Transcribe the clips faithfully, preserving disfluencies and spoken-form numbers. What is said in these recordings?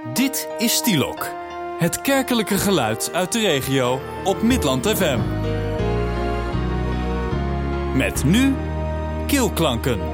Dit is Stielok, het kerkelijke geluid uit de regio op Midland F M. Met nu Keelklanken.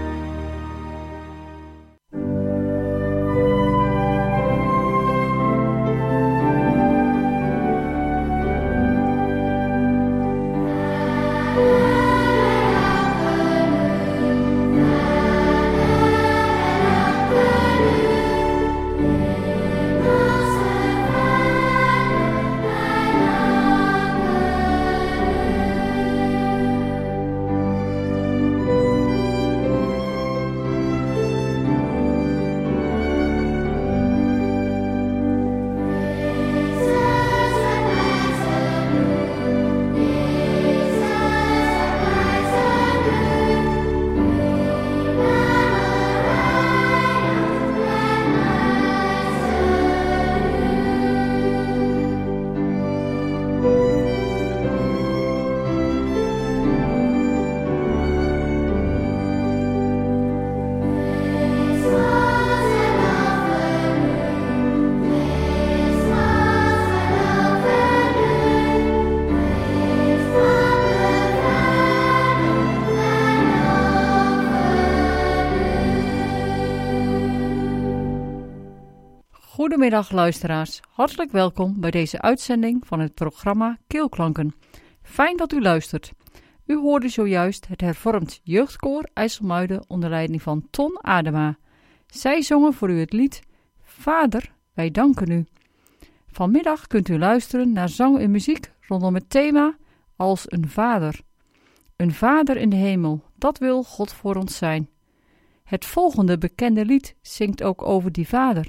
Goedemiddag luisteraars, hartelijk welkom bij deze uitzending van het programma Keelklanken. Fijn dat u luistert. U hoorde zojuist het hervormd jeugdkoor IJsselmuiden onder leiding van Ton Adema. Zij zongen voor u het lied Vader, wij danken u. Vanmiddag kunt u luisteren naar zang en muziek rondom het thema Als een vader. Een vader in de hemel, dat wil God voor ons zijn. Het volgende bekende lied zingt ook over die vader.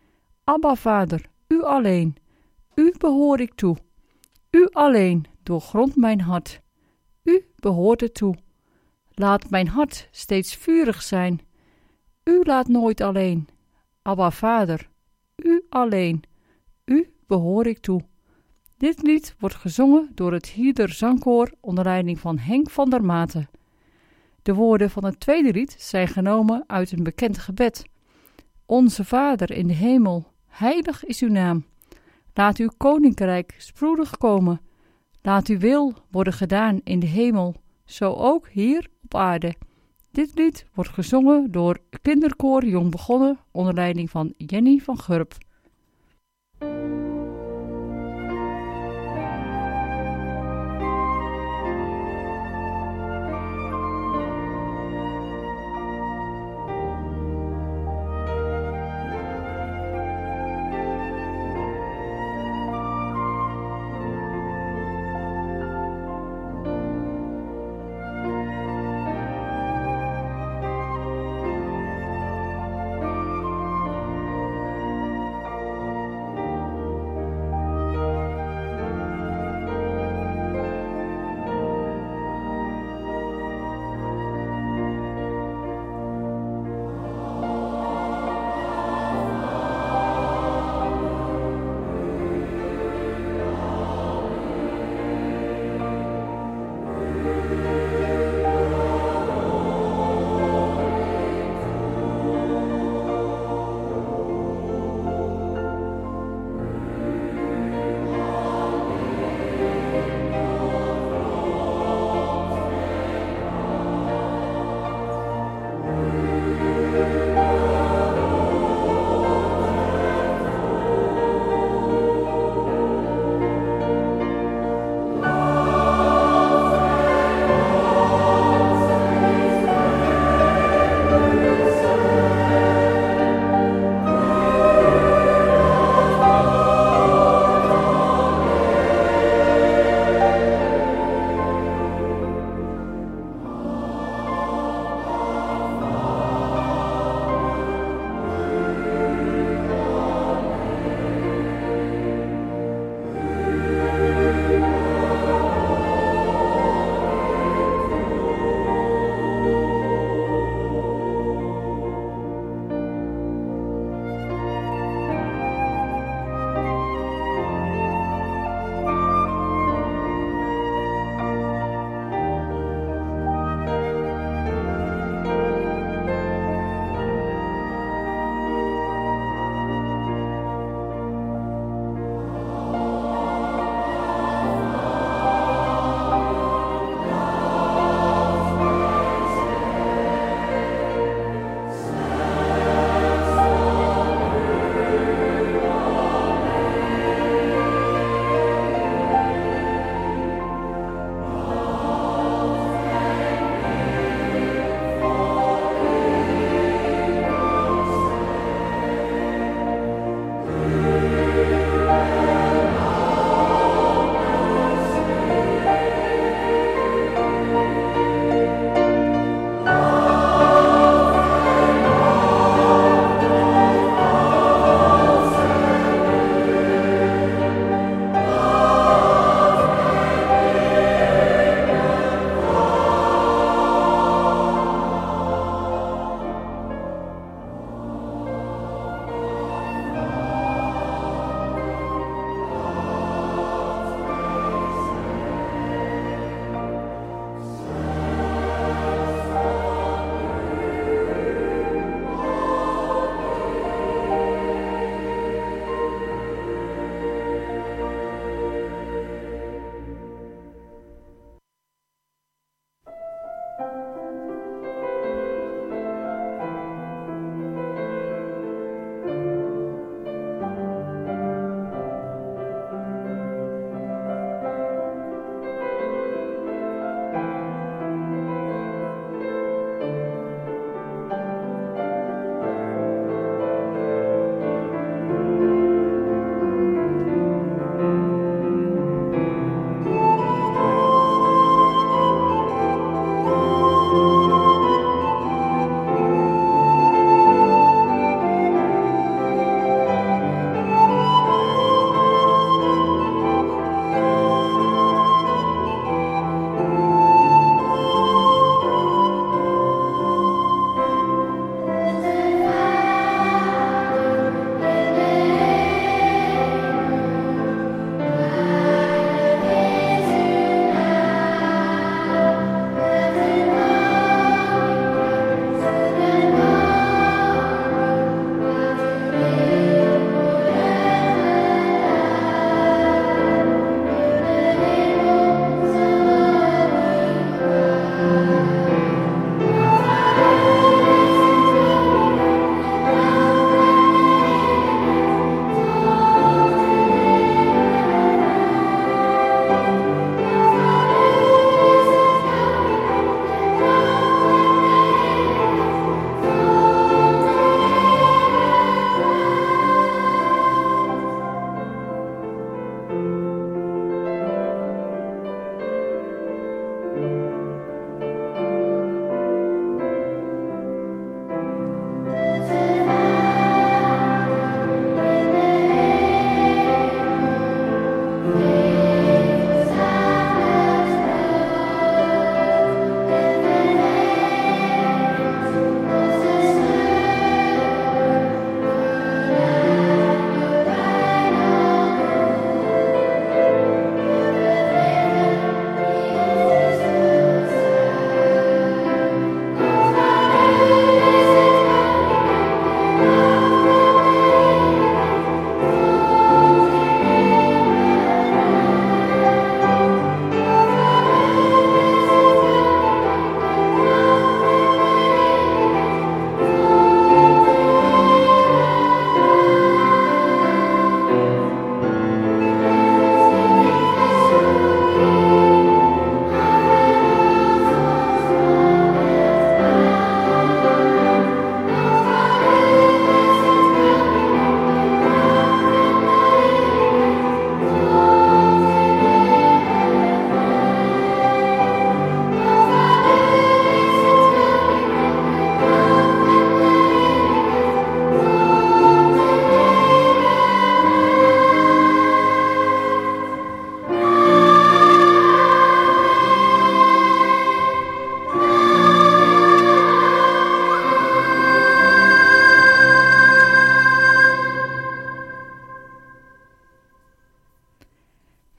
Abba Vader, u alleen, u behoor ik toe. U alleen doorgrondt mijn hart, u behoort het toe. Laat mijn hart steeds vurig zijn, u laat nooit alleen. Abba Vader, u alleen, u behoor ik toe. Dit lied wordt gezongen door het Hierder Zangkoor onder leiding van Henk van der Maten. De woorden van het tweede lied zijn genomen uit een bekend gebed. Onze Vader in de hemel, heilig is uw naam. Laat uw koninkrijk spoedig komen. Laat uw wil worden gedaan in de hemel, zo ook hier op aarde. Dit lied wordt gezongen door kinderkoor Jong Begonnen onder leiding van Jenny van Gurp.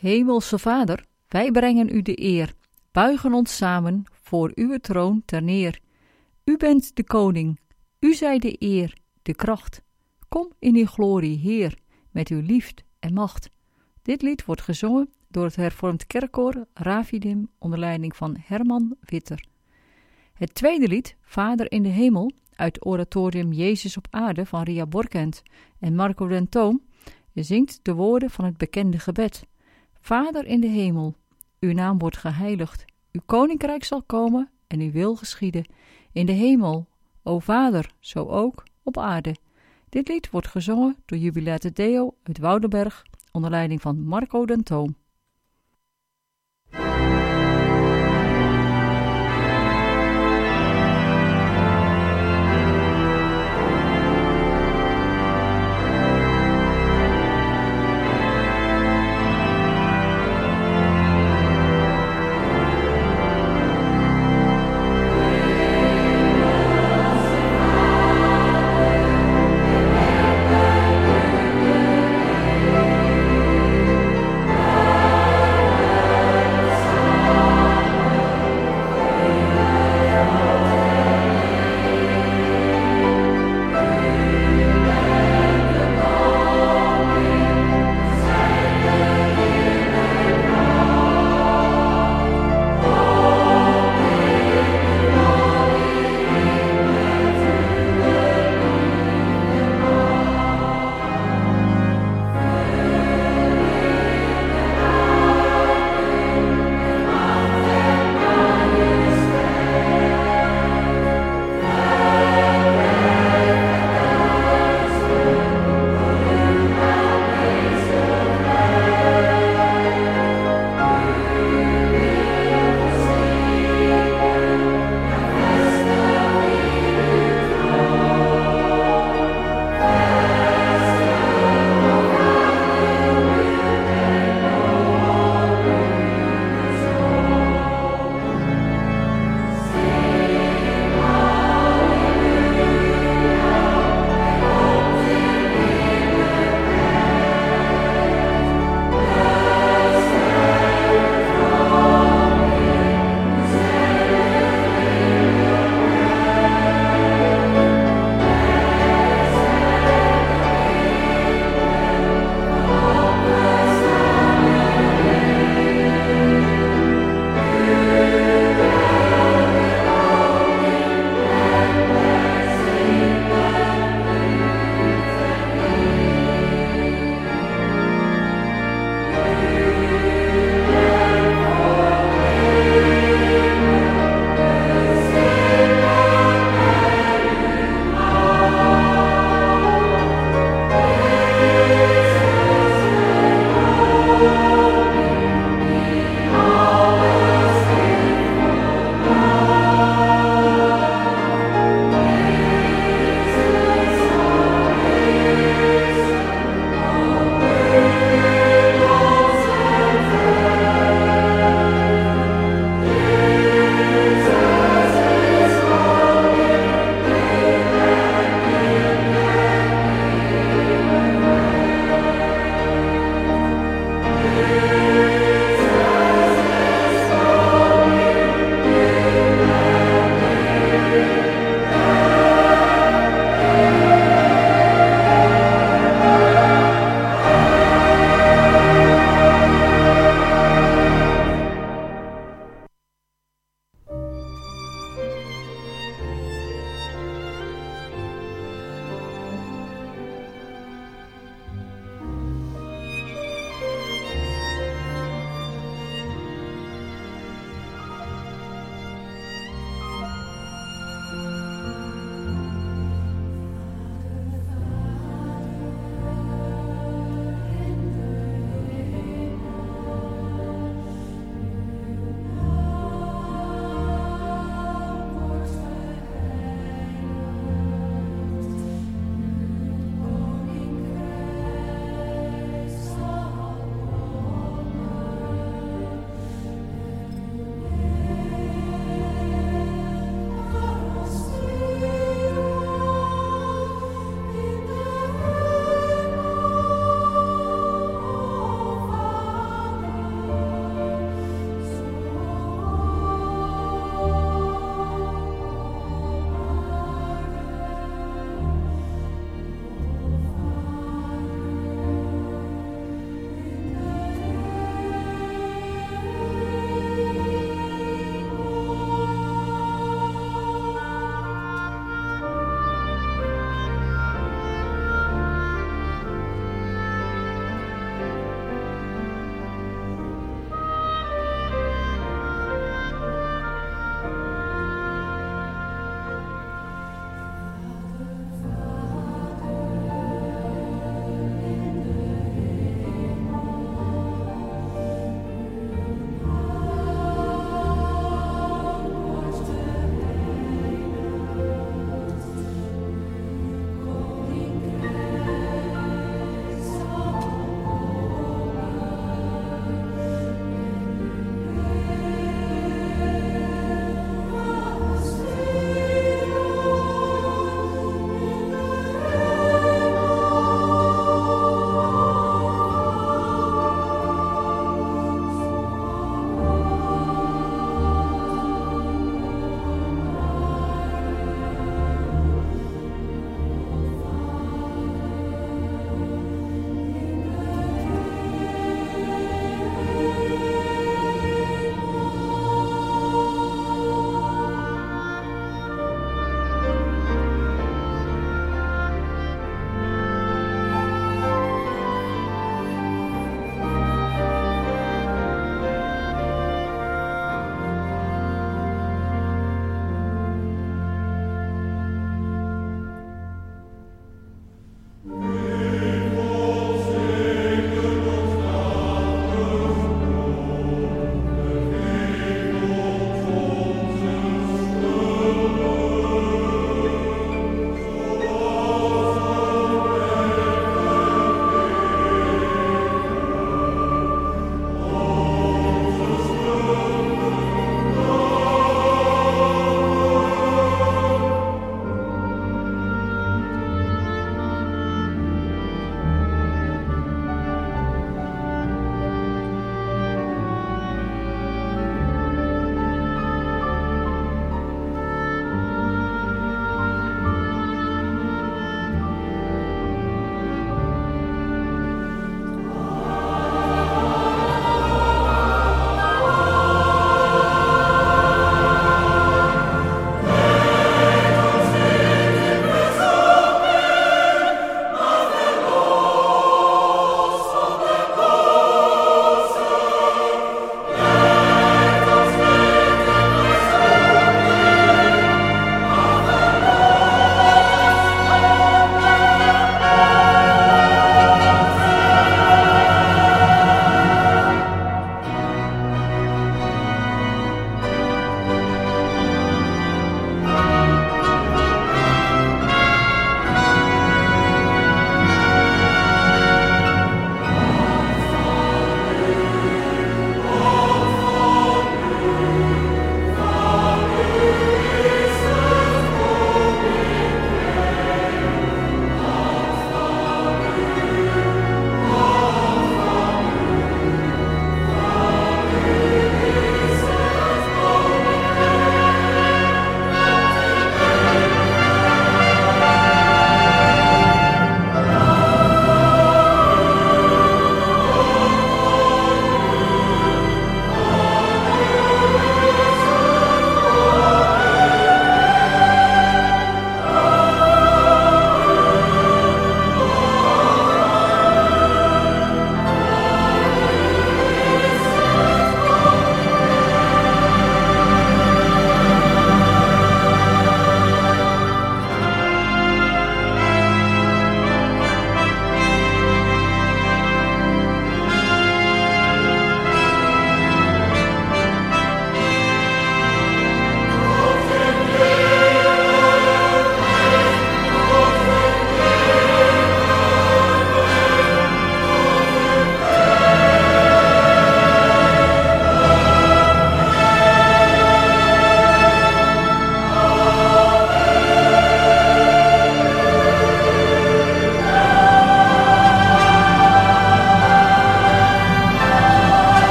Hemelse Vader, wij brengen u de eer, buigen ons samen voor uw troon ter neer. U bent de koning, u zij de eer, de kracht. Kom in uw glorie, Heer, met uw liefde en macht. Dit lied wordt gezongen door het hervormd kerkkoor Rafidim onder leiding van Herman Witter. Het tweede lied, Vader in de hemel, uit het oratorium Jezus op aarde van Ria Borkent en Marco den Toom, zingt de woorden van het bekende gebed. Vader in de hemel, uw naam wordt geheiligd, uw koninkrijk zal komen en uw wil geschieden, in de hemel, o Vader, zo ook op aarde. Dit lied wordt gezongen door Jubilate Deo uit Woudenberg onder leiding van Marco den Toom. Vader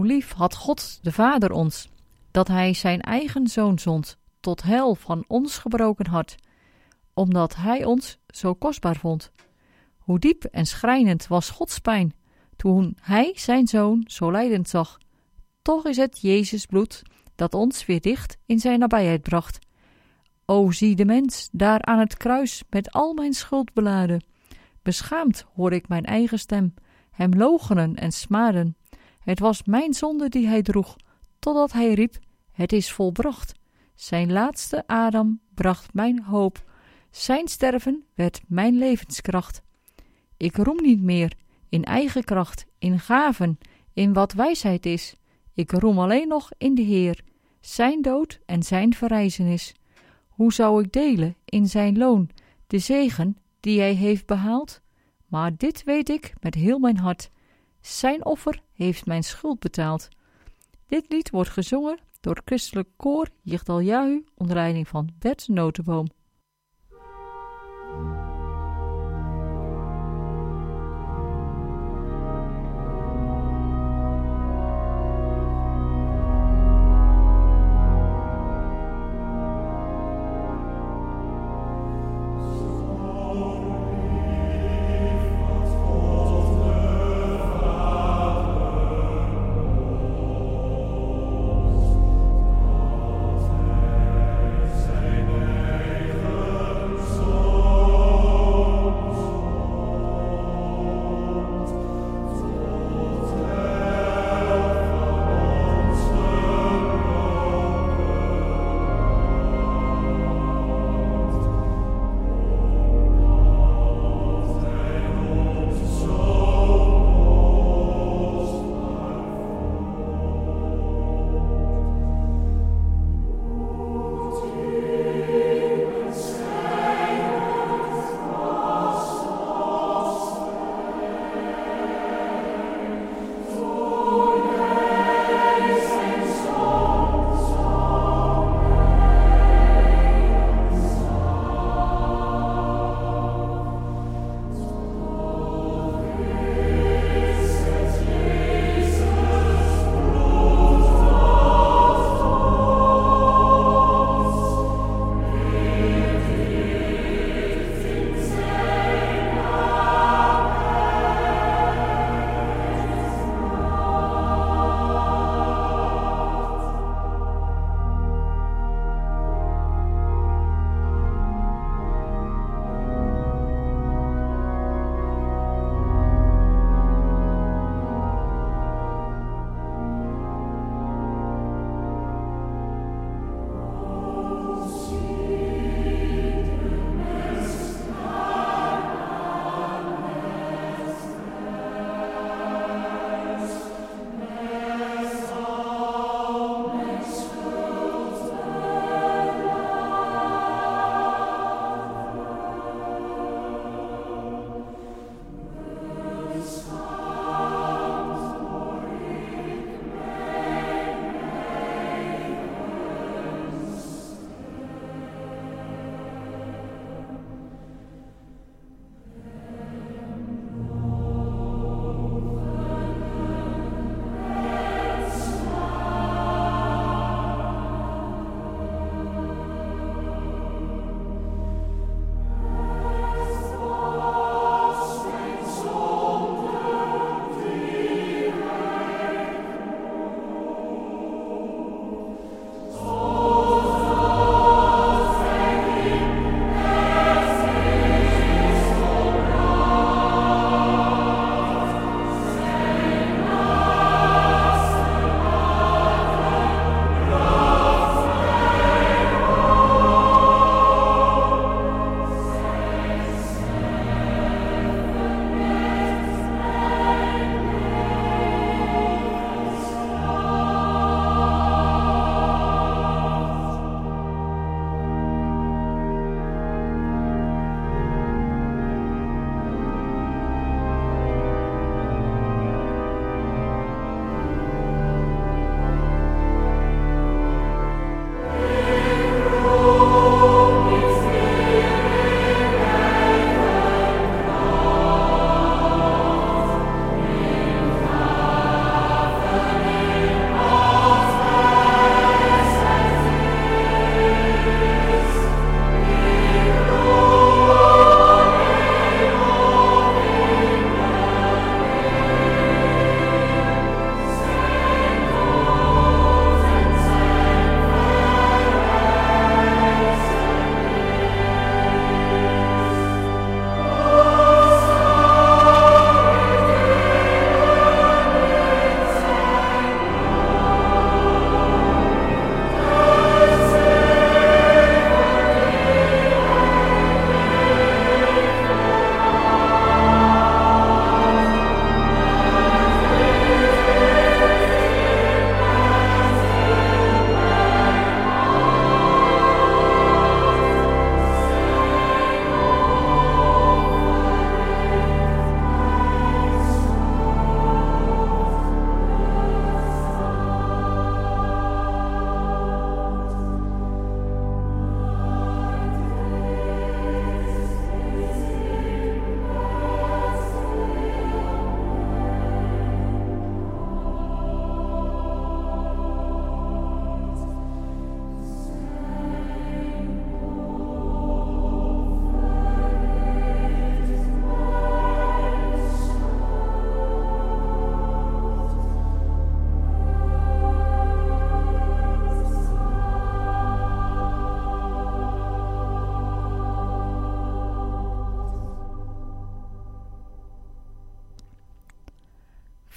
lief had God de Vader ons, dat hij zijn eigen Zoon zond, tot heil van ons gebroken hart, omdat hij ons zo kostbaar vond. Hoe diep en schrijnend was Gods pijn, toen hij zijn Zoon zo lijdend zag. Toch is het Jezus bloed, dat ons weer dicht in zijn nabijheid bracht. O, zie de mens, daar aan het kruis, met al mijn schuld beladen. Beschaamd hoor ik mijn eigen stem, hem loochenen en smaden. Het was mijn zonde die hij droeg, totdat hij riep, het is volbracht. Zijn laatste adem bracht mijn hoop, zijn sterven werd mijn levenskracht. Ik roem niet meer in eigen kracht, in gaven, in wat wijsheid is. Ik roem alleen nog in de Heer, zijn dood en zijn verrijzenis. Hoe zou ik delen in zijn loon, de zegen die hij heeft behaald? Maar dit weet ik met heel mijn hart, zijn offer heeft mijn schuld betaald. Dit lied wordt gezongen door het christelijk koor Jichtal Jahu onder leiding van Bert Notenboom.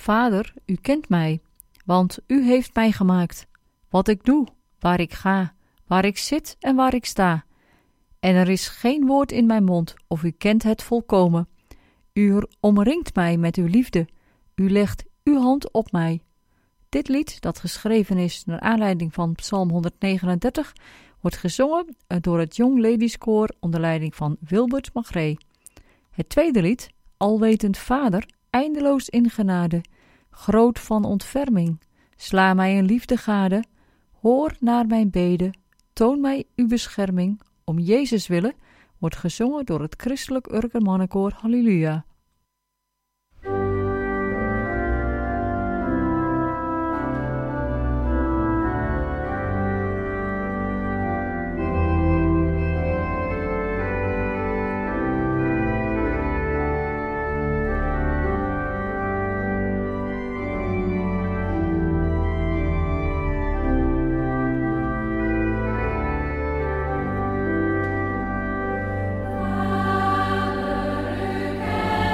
Vader, u kent mij, want u heeft mij gemaakt. Wat ik doe, waar ik ga, waar ik zit en waar ik sta. En er is geen woord in mijn mond, of u kent het volkomen. U omringt mij met uw liefde. U legt uw hand op mij. Dit lied, dat geschreven is naar aanleiding van Psalm honderdnegenendertig, wordt gezongen door het Young Ladies Koor onder leiding van Wilbert Magree. Het tweede lied, Alwetend Vader, eindeloos in genade, groot van ontferming, sla mij een liefde gade, hoor naar mijn bede, toon mij uw bescherming, om Jezus willen, wordt gezongen door het Christelijk Urkermannenkoor Halleluja. Vader, u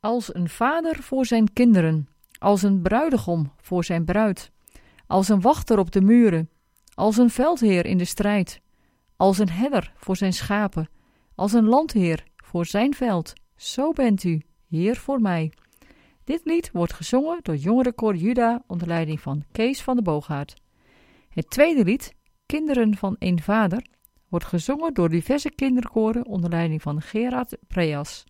Als een vader voor zijn kinderen, als een bruidegom voor zijn bruid, als een wachter op de muren, als een veldheer in de strijd, als een herder voor zijn schapen, als een landheer voor zijn veld, zo bent u, Heer voor mij. Dit lied wordt gezongen door Jongerenkoor Juda onder leiding van Kees van de Boogaard. Het tweede lied, Kinderen van een Vader, wordt gezongen door diverse kinderkoren onder leiding van Gerard Preas.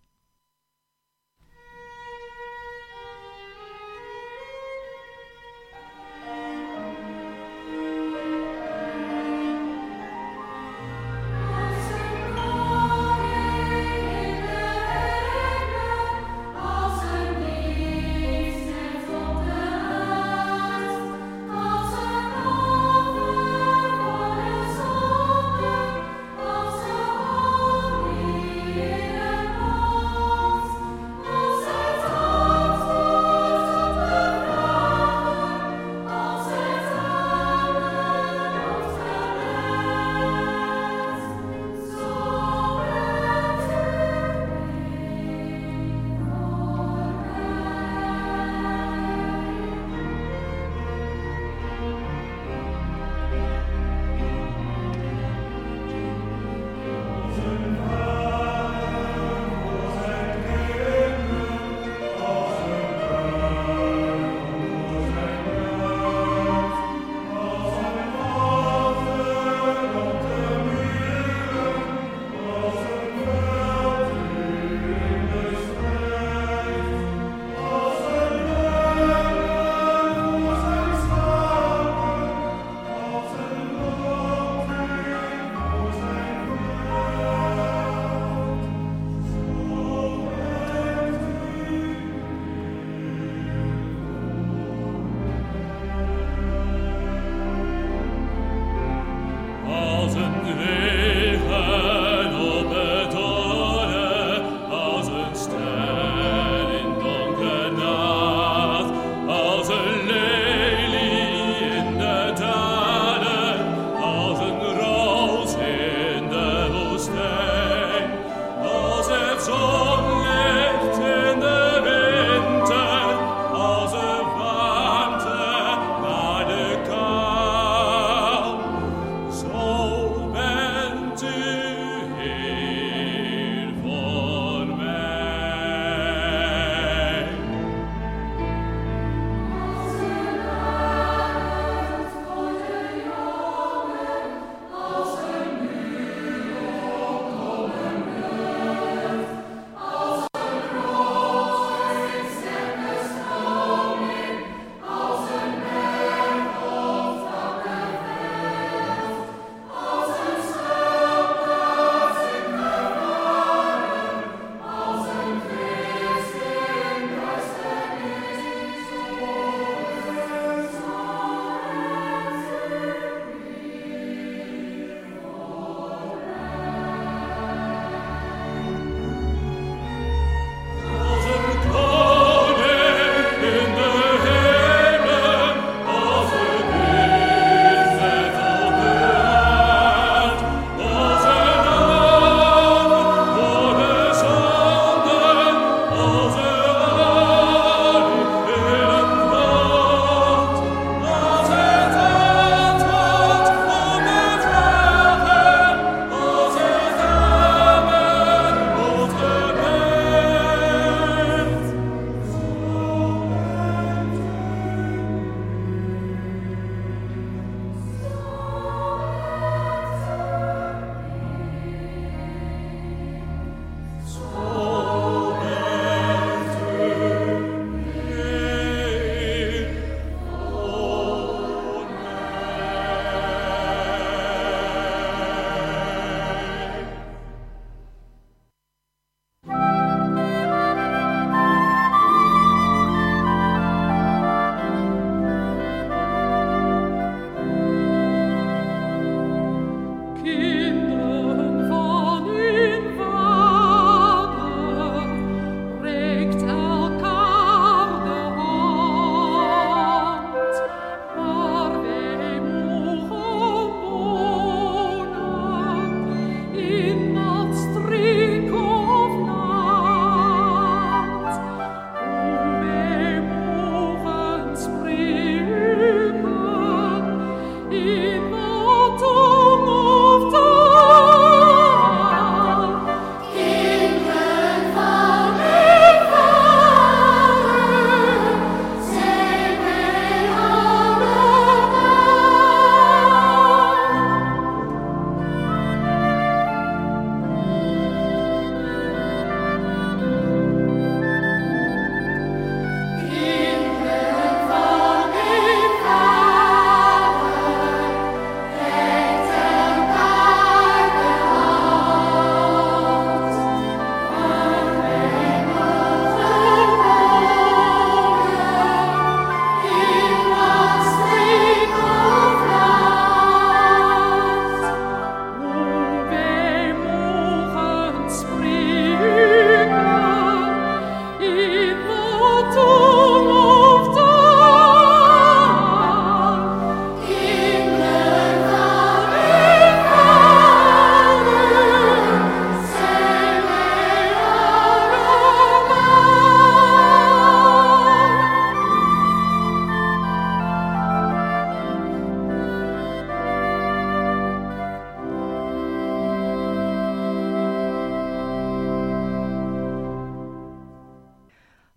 Oh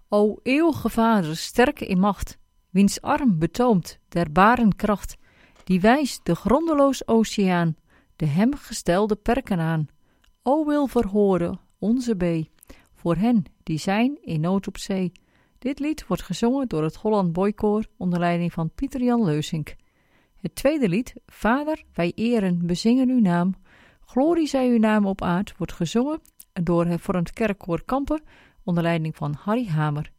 O eeuwige Vader, sterk in macht, wiens arm betoomt der baren kracht, die wijst de grondeloos oceaan, de hem gestelde perken aan. O wil verhoren onze bee, voor hen die zijn in nood op zee. Dit lied wordt gezongen door het Holland Boykoor onder leiding van Pieter-Jan Leusink. Het tweede lied, Vader, wij eren, bezingen uw naam. Glorie zij uw naam op aard, wordt gezongen door het Hervormd Kerkkoor Kampen onder leiding van Harry Hamer.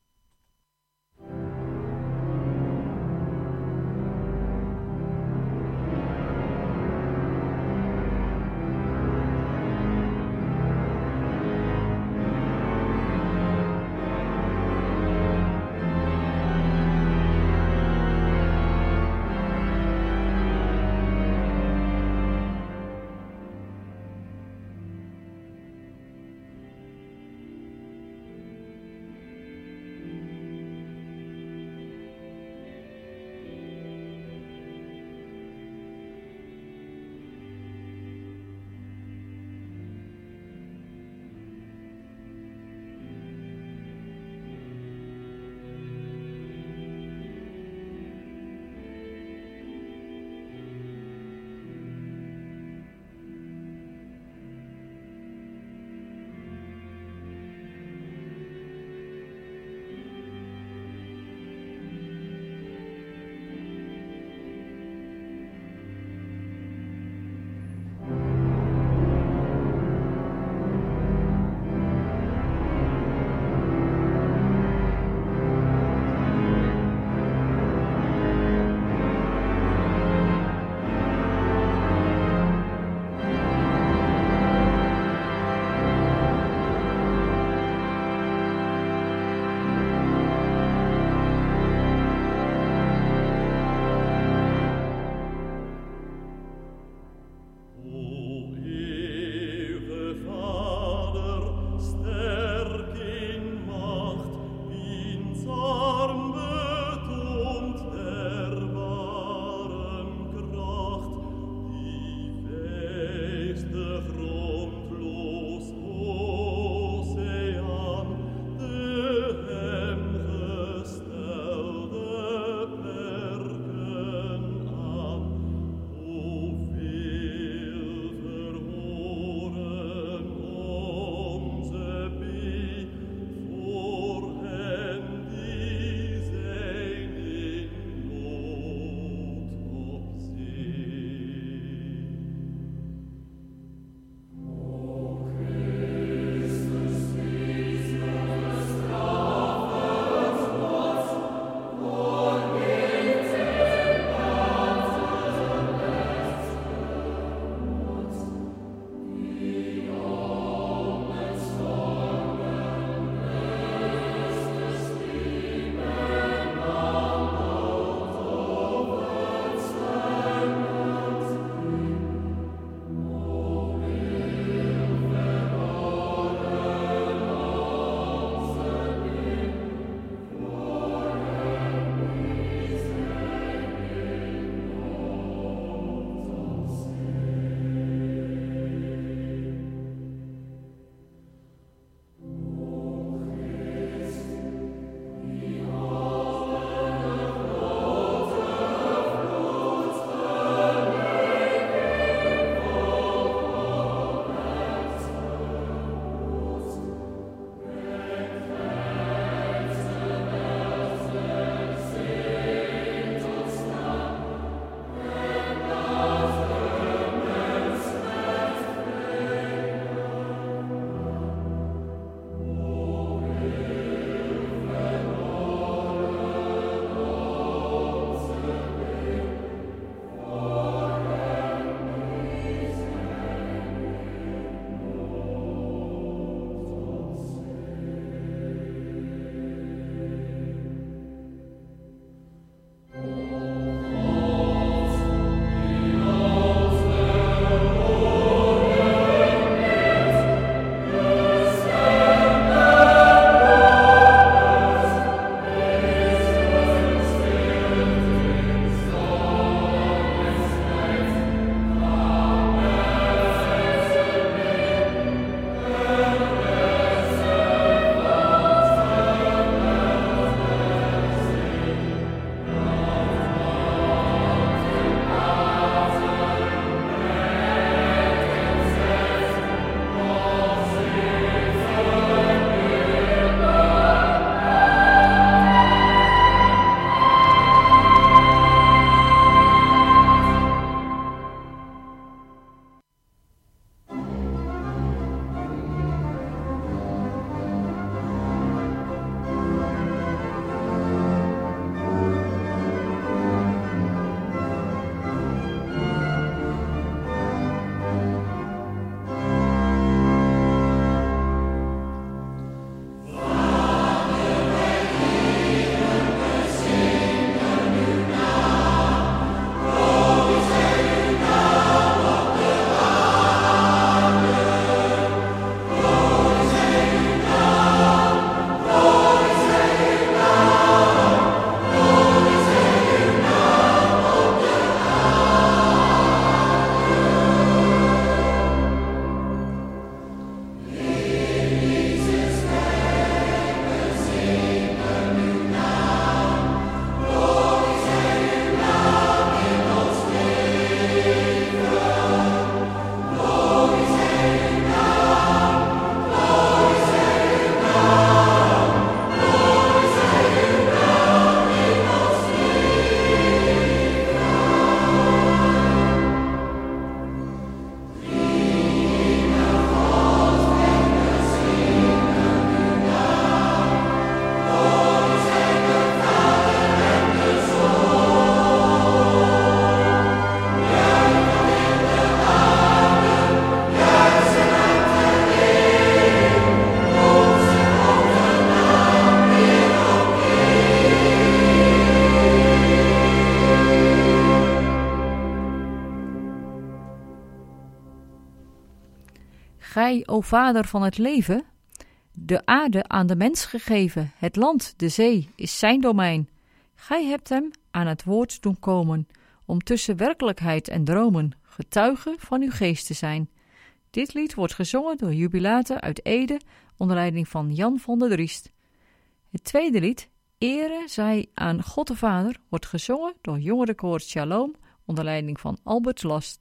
Gij, o Vader van het leven, de aarde aan de mens gegeven, het land, de zee, is zijn domein. Gij hebt hem aan het woord doen komen, om tussen werkelijkheid en dromen getuige van uw geest te zijn. Dit lied wordt gezongen door jubilaten uit Ede onder leiding van Jan van der Driest. Het tweede lied, Ere zij aan God de Vader, wordt gezongen door jongerenkoor Shalom onder leiding van Albert Last.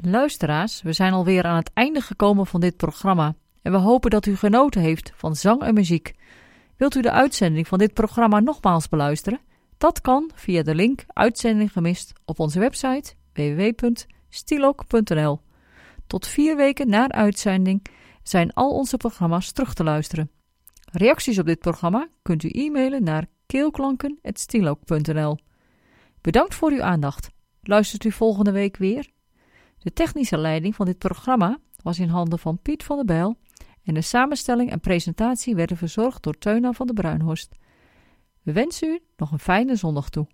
Luisteraars, we zijn alweer aan het einde gekomen van dit programma en we hopen dat u genoten heeft van zang en muziek. Wilt u de uitzending van dit programma nogmaals beluisteren? Dat kan via de link Uitzending gemist op onze website w w w punt stilok punt n l. Tot vier weken na de uitzending zijn al onze programma's terug te luisteren. Reacties op dit programma kunt u e-mailen naar keelklanken apenstaartje stilok punt n l. Bedankt voor uw aandacht. Luistert u volgende week weer? De technische leiding van dit programma was in handen van Piet van der Bijl en de samenstelling en presentatie werden verzorgd door Teuna van der Bruinhorst. We wensen u nog een fijne zondag toe.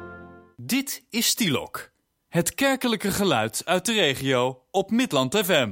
Dit is Stilok, het kerkelijke geluid uit de regio op Midland F M.